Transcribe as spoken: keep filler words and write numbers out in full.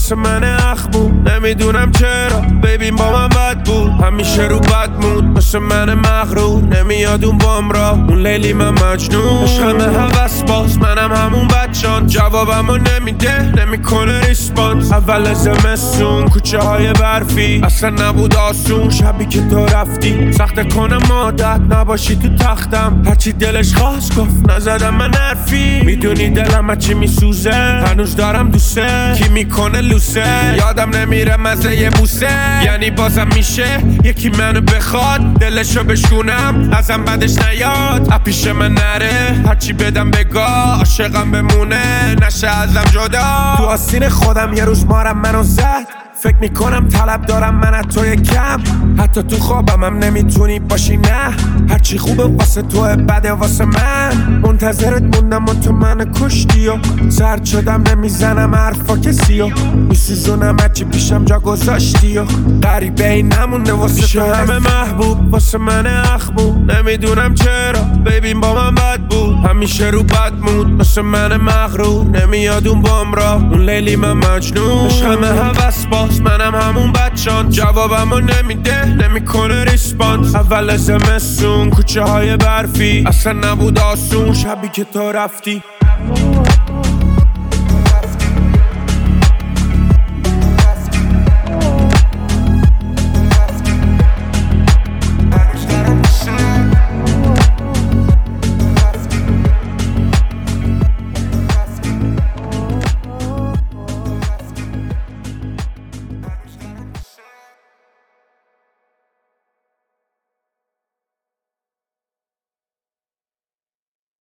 واسه من اخمون، نمیدونم چرا ببین با من بد بود، همیشه رو بد مود واسه من مغرور، نمیاد اون بام را اون لیلی من مجنون، عشقم هوس باز منم همون بچان، جوابمو نمیده نمیکنه ریسپانس، اول زمستون کوچه های برفی اصلا نبود آسون، شبی که تو رفتی سخت کنم عادت نباشی تو تختم، هرچی دلش خواست گفت نزدم من حرفی، میدونی دلم چی میسوزه هنوز دارم دوسته، کی میکنه لوسه یادم نمیره مزه یه بوسه، یعنی بازم میشه یکی منو بخواد دلشو بشونم ازم بعدش نیاد اپیش من نره، هرچی بدم بگاه عاشقم بمونه نشه ازم جدا، تو آستین خودم یه روز مارم منو زد، فکر میکنم طلب دارم من از توی کم، حتی تو خوابم هم نمیتونی باشی نه، هرچی خوبه واسه توه بده واسه من، منتظرت موندم و تو من کشتی و سرد شدم نمیزنم حرفا کسی و میسوزونم هرچی پیشم جا گذاشتی و غریبه این نمونده واسه تو همه محبوب واسه من اخمون، نمیدونم چرا ببین با من بد بود، همیشه رو بد مود واسه من مغرور، نمیاد اون بام را اون لیلی من مجنون، عشقم هوس باز منم همون بچان، جوابمو نمیده نمیکنه ریسپانس، اول زمستون کوچه های برفی اصلا نبود آسون، شبی که تو رفتی